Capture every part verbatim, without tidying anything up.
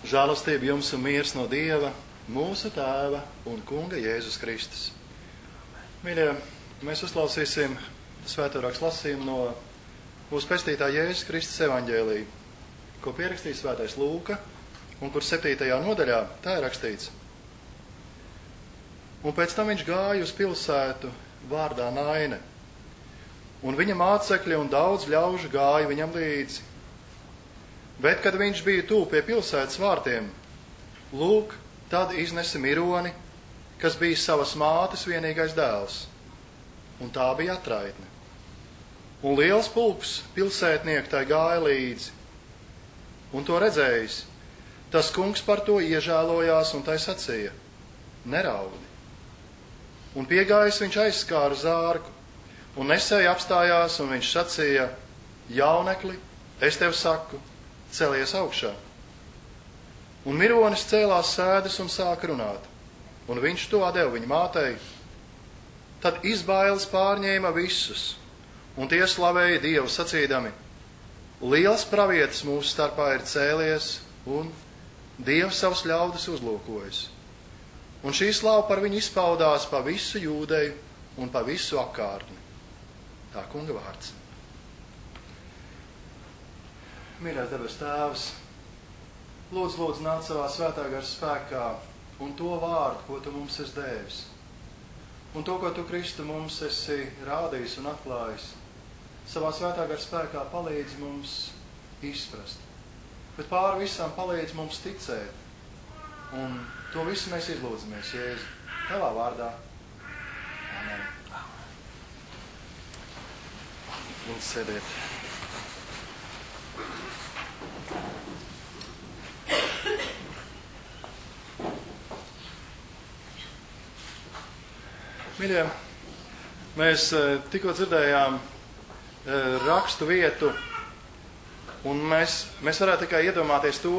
Žēlastība jums un miers no Dieva, mūsu Tēva un Kunga Jēzus Kristus. Mīļie, mēs uzklausīsim svēto rakstu lasījumu no mūsu pestītā Jēzus Kristus evaņģēlija, ko pierakstīja svētais Lūka, un kur septītajā nodaļā tā ir rakstīts. Un pēc tam viņš gāja uz pilsētu vārdā Naine, un viņa mācekļi un daudz ļaužu gāja viņam līdzi. Bet, kad viņš bija tūp pie pilsētas vārtiem, lūk, tad iznesa mironi, kas bija savas mātes vienīgais dēls, un tā bija atraitne. Un liels pulks pilsētnieku tai gāja līdzi, un to redzējis, tas kungs par to iežēlojās un tai sacīja, neraudi. Un piegājis viņš aizskāra zārku, un nesēji apstājās, un viņš sacīja, jaunekli, es tev saku, celies augšā. Un mironis cēlās sēdes un sāka runāt, un viņš to deva viņa mātei. Tad izbailes pārņēma visus, un tie slavēja Dievu sacīdami, liels pravietis mūsu starpā ir cēlies, un Dievs savus ļaudis uzlūkojas. Un šī slava par viņu izpaudās pa visu Jūdeju un pa visu apkārtni. Tā kunga vārds. Mīļais debes Tēvs, lūdzu, lūdzu, nāc savā svētā gara spēkā un to vārdu, ko tu mums esi devis. Un to, ko tu, Kristu, mums esi rādījis un atklājis, savā svētā gara spēkā palīdz mums izprast. Bet pāri visam palīdz mums ticēt. Un to visu mēs izlūdzamies, Jēzu, tavā vārdā. Amen. Lūdzu, sēdiet. Mīļie, mēs tikko dzirdējām rakstu vietu, un mēs, mēs varētu tikai iedomāties to,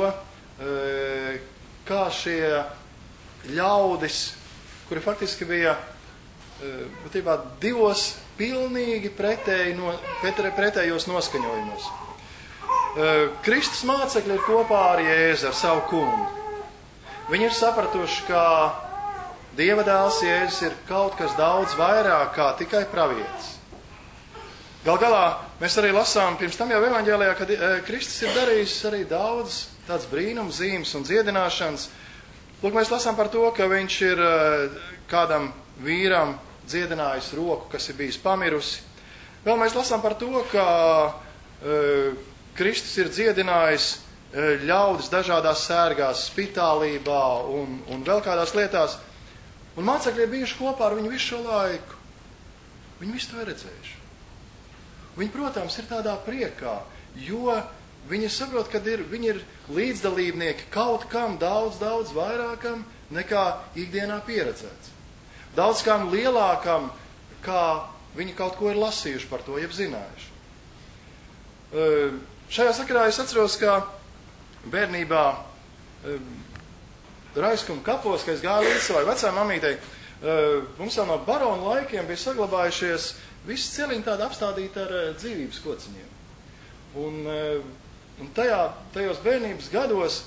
kā šie ļaudis, kuri faktiski bija būtībā divos pilnīgi pretēji no, pretējos noskaņojumos. Kristus mācekļi ir kopā ar Jēzu, ar savu kungu. Viņi ir sapratuši, ka Dieva dēls Jēzus ir kaut kas daudz vairāk kā tikai pravietis. Gal galā mēs arī lasām pirms tam jau evaņģēlijā, ka Kristus ir darījis arī daudz tāds brīnums, zīmes un dziedināšanas. Lūk, mēs lasām par to, ka viņš ir kādam vīram dziedinājis roku, kas ir bijis pamirusi. Vēl mēs lasām par to, ka uh, Kristus ir dziedinājis uh, ļaudis dažādās sērgās, spitālībā un, un vēl kādās lietās. Un mācekļi ir bijuši kopā ar viņu visu šo laiku. Viņi visu to ir redzējuši. Viņi, protams, ir tādā priekā, jo viņi saprot, ka ir, viņi ir līdzdalībnieki kaut kam daudz, daudz vairākam nekā ikdienā pieredzēts. Daudz kam lielākam, kā viņi kaut ko ir lasījuši par to, jeb zinājuši. Uh, šajā sakarā es atceros, ka bērnībā uh, Raiskuma kapos, ka es gāju līdz savai vecā mamītei, mums jau no baronu laikiem bija saglabājušies visi cieliņi tādi apstādīti ar dzīvības kociņiem. Un, un tajā, tajos bērnības gados,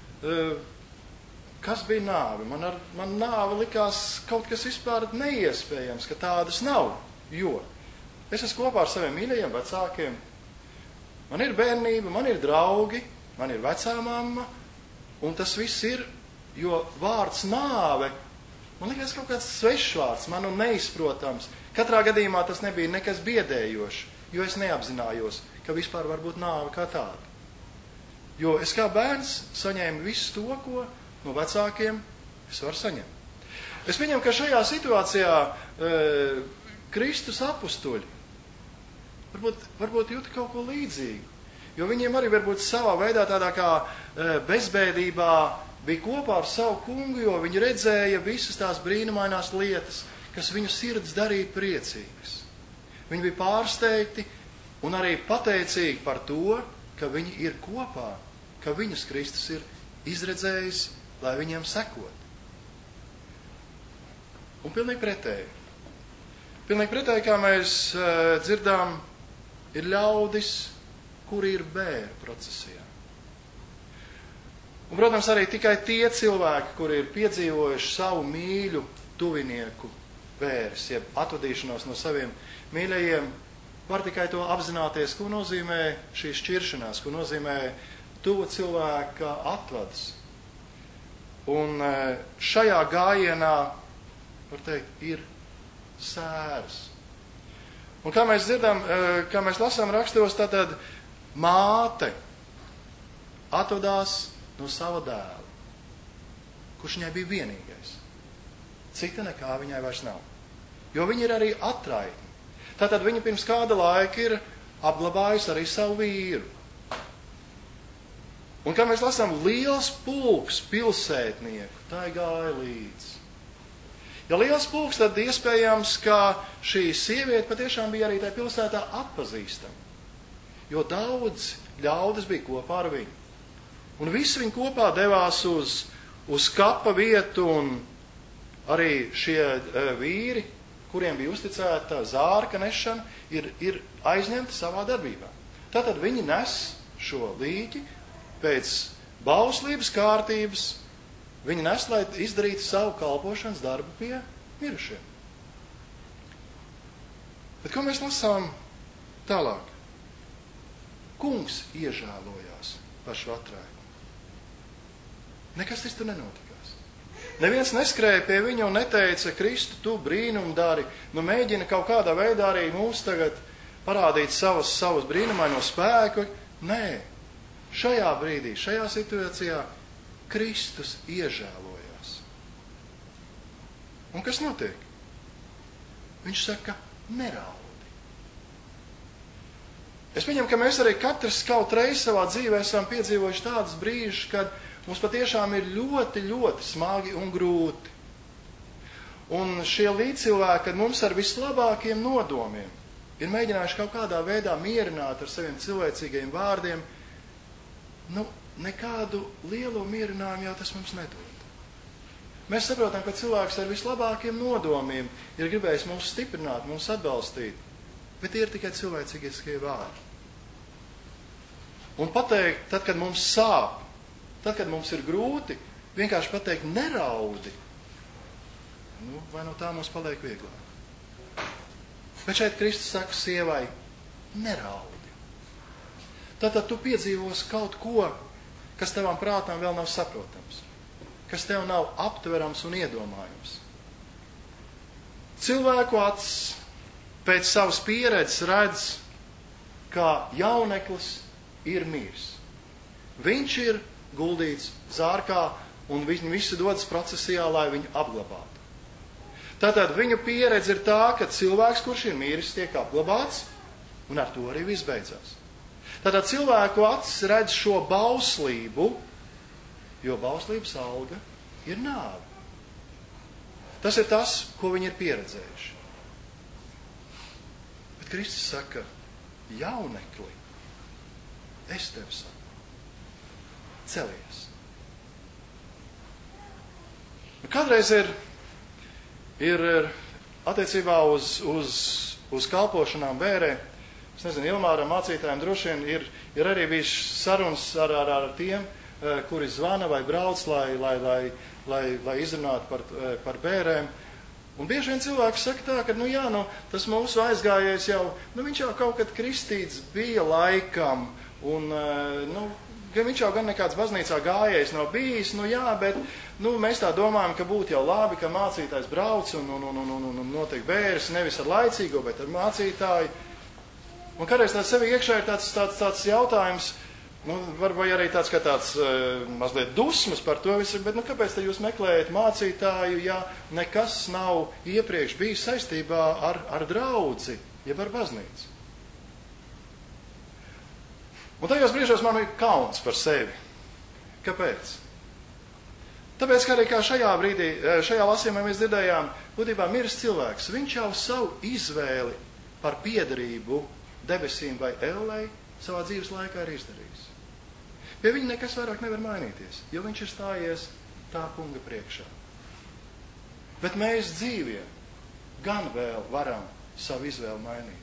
kas bija nāve? Man, ar, man nāve likās kaut kas vispār neiespējams, ka tādas nav, jo es esmu kopā ar saviem mīļajiem vecākiem, man ir bērnība, man ir draugi, man ir vecā mamma, un tas viss ir, jo vārds nāve, man liekas kaut kāds svešvārds, man un neizprotams. Katrā gadījumā tas nebija nekas biedējošs, jo es neapzinājos, ka vispār var būt nāve kā tāda. Jo es kā bērns saņēmu visu to, ko no vecākiem es varu saņemt. Es pieņemu, ka šajā situācijā e, Kristus apustuļi varbūt, varbūt jūta kaut ko līdzīgu, jo viņiem arī varbūt savā veidā tādā kā e, bezbēdībā bija kopā ar savu kungu, jo viņi redzēja visas tās brīnumainās lietas, kas viņu sirds darīja priecīgas. Viņi bija pārsteigti un arī pateicīgi par to, ka viņi ir kopā, ka viņus Kristus ir izredzējis, lai viņiem sekot. Un pilnīgi pretēji. Pilnīgi pretēji, kā mēs uh, dzirdām, ir ļaudis, kuri ir bēru procesijā. Un, protams, arī tikai tie cilvēki, kuri ir piedzīvojuši savu mīļu tuvinieku vēris, jeb atvadīšanos no saviem mīļajiem, var tikai to apzināties, ko nozīmē šī šķiršanās, ko nozīmē tuva cilvēka atvads. Un šajā gājienā, var teikt, ir sēras. Un kā mēs dzirdam, kā mēs lasām rakstos, tad māte atvadās no sava dēla, kurš viņai bija vienīgais. Cita nekā viņai vairs nav. Jo viņa ir arī atraitne. Tātad viņa pirms kāda laika ir apglabājusi arī savu vīru. Un kā mēs lasām, liels pulks pilsētnieku tai gāja līdzi. Ja liels pulks, tad iespējams, ka šī sieviete patiešām bija arī tajā pilsētā atpazīstama. Jo daudz ļaudis bija kopā ar viņu. Un visi viņi kopā devās uz, uz kapa vietu, un arī šie uh, vīri, kuriem bija uzticēta zārka nešana, ir, ir aizņemti savā darbībā. Tātad viņi nes šo līķi pēc bauslības kārtības, viņi nes, lai izdarītu savu kalpošanas darbu pie mirušiem. Bet ko mēs lasām tālāk? Kungs iežēlojās par šo atraitni. Nekas tas tur nenotikās. Neviens neskrēja pie viņa un neteica, Kristu, tu brīnumu dari, nu mēģina kaut kādā veidā arī mūs tagad parādīt savas, savas brīnumaino spēku. Nē, šajā brīdī, šajā situācijā Kristus iežēlojās. Un kas notiek? Viņš saka, neraudi. Es pieņemu, ka mēs arī katrs kaut reiz savā dzīvē esam piedzīvojuši tādus brīžus, kad mums patiešām ir ļoti, ļoti smagi un grūti. Un šie līdzcilvēki, kad mums ar vislabākiem nodomiem ir mēģinājuši kaut kādā veidā mierināt ar saviem cilvēcīgajiem vārdiem, nu, nekādu lielo mierinājumu jau tas mums nedod. Mēs saprotam, ka cilvēks ar vislabākiem nodomiem ir gribējis mūs stiprināt, mūs atbalstīt, bet tie ir tikai cilvēcīgie vārdi. Un pateikt, tad, kad mums sāp, tad, kad mums ir grūti, vienkārši pateikt neraudi, nu, vai no tā mums paliek vieglāk. Bet šeit Kristus saka sievai, neraudi. Tātad tu piedzīvos kaut ko, kas tavam prātām vēl nav saprotams, kas tev nav aptverams un iedomājams. Cilvēku acis pēc savas pieredzes redz, kā jauneklis ir miris. Viņš ir guldīts zārkā, un viņi visi dodas procesijā, lai viņu apglabātu. Tātad viņu pieredze ir tā, ka cilvēks, kurš ir miris, tiek apglabāts, un ar to arī viss beidzās. Tātad cilvēku acis redz šo bauslību, jo bauslības alga ir nāve. Tas ir tas, ko viņi ir pieredzējuši. Bet Kristus saka, jaunekli, es tev saku, celies. Kādreiz ir, ir attiecībā uz, uz, uz kalpošanām vērē, es nezinu, Ilmāram mācītājiem droši vien ir, ir arī bijis sarunas ar, ar, ar tiem, kuri zvana vai brauc, lai, lai, lai, lai, lai izrunātu par, par bērēm. Un bieži vien cilvēki saka tā, ka, nu jā, nu, tas mūsu aizgājējs jau, nu viņš jau kaut kad kristīts bija laikam, un, nu, gan viņš jau gan nekāds baznīcā gājējs nav bijis, nu jā, bet, nu, mēs tā domājam, ka būtu jau labi, ka mācītājs brauc un, un, un, un, un, un notiek bēres nevis ar laicīgo, bet ar mācītāju. Un kādreiz tā sevi iekšā ir tāds, tāds, tāds jautājums, nu, varbūt arī tāds, ka tāds uh, mazliet dusmas par to visu, bet, nu, kāpēc te jūs meklējat mācītāju, ja nekas nav iepriekš bijis saistībā ar, ar draudzi, jeb ar baznīcu? Un tajos brīžos man ir kauns par sevi. Kāpēc? Tāpēc, ka arī kā šajā brīdī, šajā lasījumā mēs dzirdējām, būtībā miris cilvēks, viņš jau savu izvēli par piederību debesīm vai ellei savā dzīves laikā ir izdarījis. Pie viņa nekas vairāk nevar mainīties, jo viņš ir stājies tā kunga priekšā. Bet mēs dzīvie gan vēl varam savu izvēli mainīt.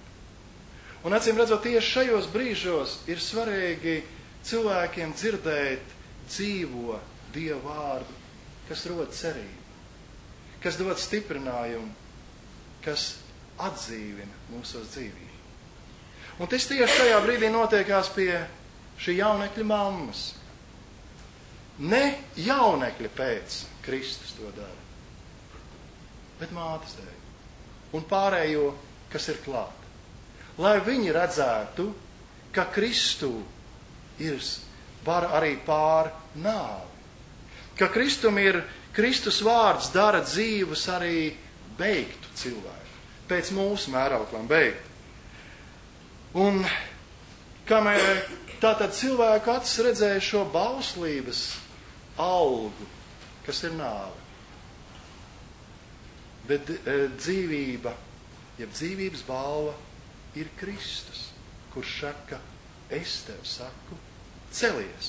Un acīm redzot, tieši šajos brīžos ir svarīgi cilvēkiem dzirdēt dzīvo Dieva vārdu, kas rod cerību, kas dod stiprinājumu, kas atdzīvina mūsos dzīvību. Un tas tieši šajā brīdī notiekās pie šī jaunekļa mammas. Ne jaunekļa pēc Kristus to dara, bet mātes dēļ. Un pārējo, kas ir klāt. Lai viņi redzētu, ka Kristū ir var arī pār nāvi. Ka Kristum ir, Kristus vārds dara dzīvus arī beigtu cilvēku. Pēc mūsu mērauklam beigt. Un kā mēs tātad cilvēku acis redzēja šo bauslības algu, kas ir nāve. Bet e, dzīvība, jeb dzīvības balva ir Kristus, kurš saka, es tev saku, celies.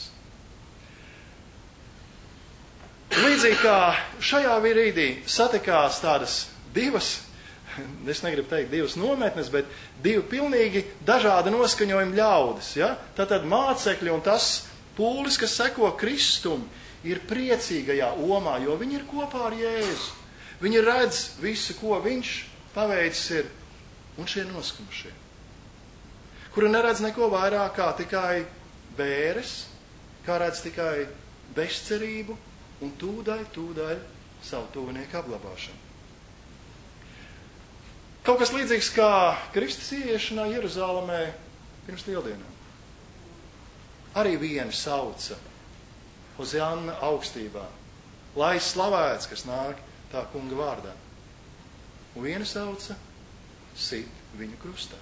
Līdzīgi kā šajā brīdī satikās tādas divas, es negribu teikt divas nometnes, bet divi pilnīgi dažādi noskaņojumi ļaudis. Ja? Tātad mācekļi un tas pūlis, kas seko Kristum, ir priecīgajā omā, jo viņi ir kopā ar Jēzu. Viņi redz visu, ko viņš paveicis ir, un šie noskumušie, kuri neredz neko vairāk kā tikai bēres, kā redz tikai bezcerību un tūdaļ, tūdaļ savu tuvinieku apglabāšanu. Kaut kas līdzīgs kā Kristus ieiešanā Jeruzalemē pirms lieldienām. Arī vieni sauca Hozanna augstībā, lai slavēts, kas nāk tā kunga vārdā. Un viena sauca, sit viņu krustā.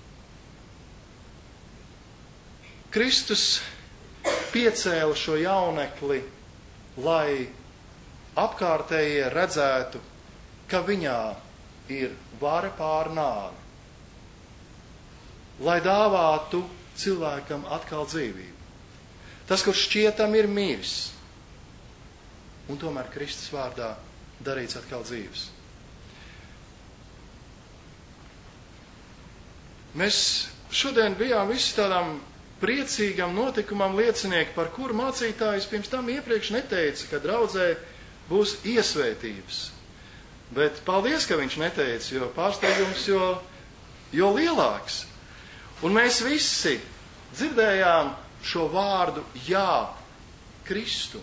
Kristus piecēla šo jaunekli, lai apkārtējie redzētu, ka viņā ir vara pār nāvi, lai dāvātu cilvēkam atkal dzīvību. Tas, kurš šķietam ir miris, un tomēr Kristus vārdā darīts atkal dzīves. Mēs šodien bijām visi tādām priecīgam notikumam liecinieki, par kuru mācītājs pirms tam iepriekš neteica, ka draudzē būs iesvētības. Bet paldies, ka viņš neteica, jo pārsteigums jo, jo lielāks. Un mēs visi dzirdējām šo vārdu jā, Kristum.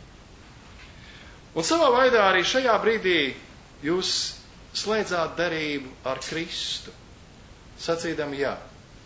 Un savā veidā arī šajā brīdī jūs slēdzāt derību ar Kristu, sacīdami jā.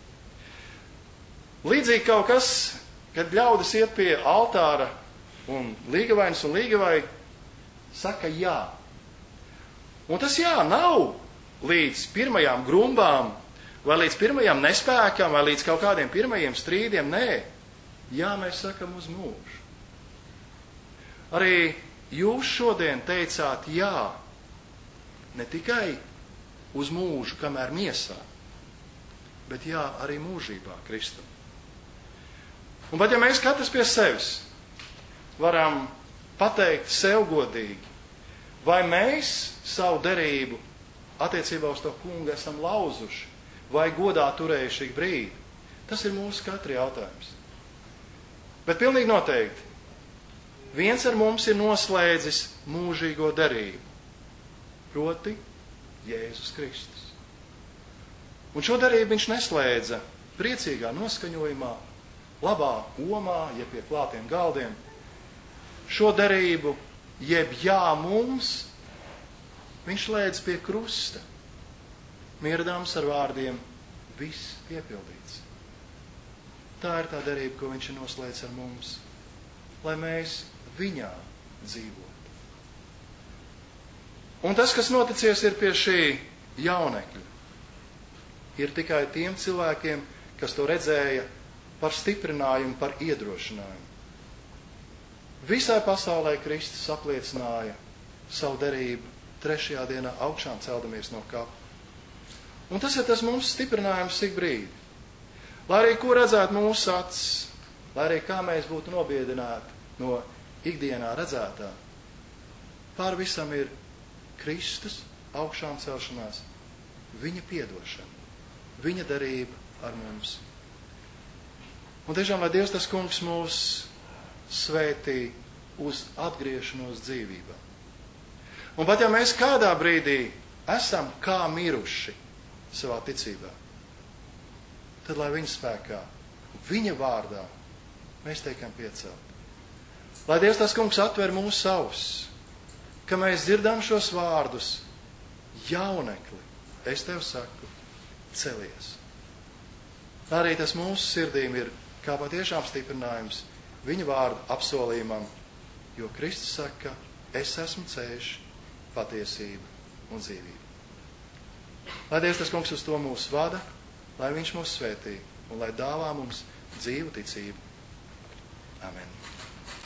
Līdzīgi kaut kas, kad ļaudis iet pie altāra un līgavainis un līgavai saka jā. Un tas jā nav līdz pirmajām grumbām, vai līdz pirmajām nespēkam, vai līdz kaut kādiem pirmajiem strīdiem. Nē, jā mēs sakam uz mūžu. Arī jūs šodien teicāt jā, ne tikai uz mūžu, kamēr miesā, bet jā arī mūžībā Kristum. Un pat ja mēs katrs pie sevis varam pateikt sev godīgi, vai mēs savu derību attiecībā uz to kungu esam lauzuši, vai godā turējuši ik brīdi, tas ir mūsu katra jautājums. Bet pilnīgi noteikti, viens ar mums ir noslēdzis mūžīgo derību, proti Jēzus Kristus. Un šo derību viņš neslēdza priecīgā noskaņojumā, labā omā, jeb pie klātiem galdiem. Šo derību, jeb jā mums, viņš slēdz pie krusta, mirdams ar vārdiem, viss piepildīts. Tā ir tā derība, ko viņš ir noslēdz ar mums, lai mēs viņā dzīvotu. Un tas, kas noticies ir pie šī jaunekļa, ir tikai tiem cilvēkiem, kas to redzēja par stiprinājumu, par iedrošinājumu. Visai pasaulē Kristus apliecināja savu derību trešajā dienā augšām celdamies no kapa. Un tas ir tas mums stiprinājums ik brīdi. Lai arī ko redzētu mūsu acis, lai arī kā mēs būtu nobiedināti no ikdienā redzētā, pār visam ir Kristus augšām celšanās, viņa piedošana, viņa derība ar mums. Un tiešām, lai Dievs tas kungs mūs svētī uz atgriešanos dzīvībā. Un pat ja mēs kādā brīdī esam kā miruši savā ticībā, tad lai viņa spēkā, viņa vārdā, mēs tiekam piecelt. Lai Dievs tas kungs atver mūsu savus, ka mēs dzirdam šos vārdus, jaunekli, es tev saku, celies. Arī tas mūsu sirdīm ir kā patiešām stiprinājums viņa vārdu apsolījumam, jo Kristus saka, es esmu ceļš, patiesība un dzīvība. Lai Dievs tas kungs uz to mūs vada, lai viņš mūs svētī un lai dāvā mums dzīvu ticību. Amen.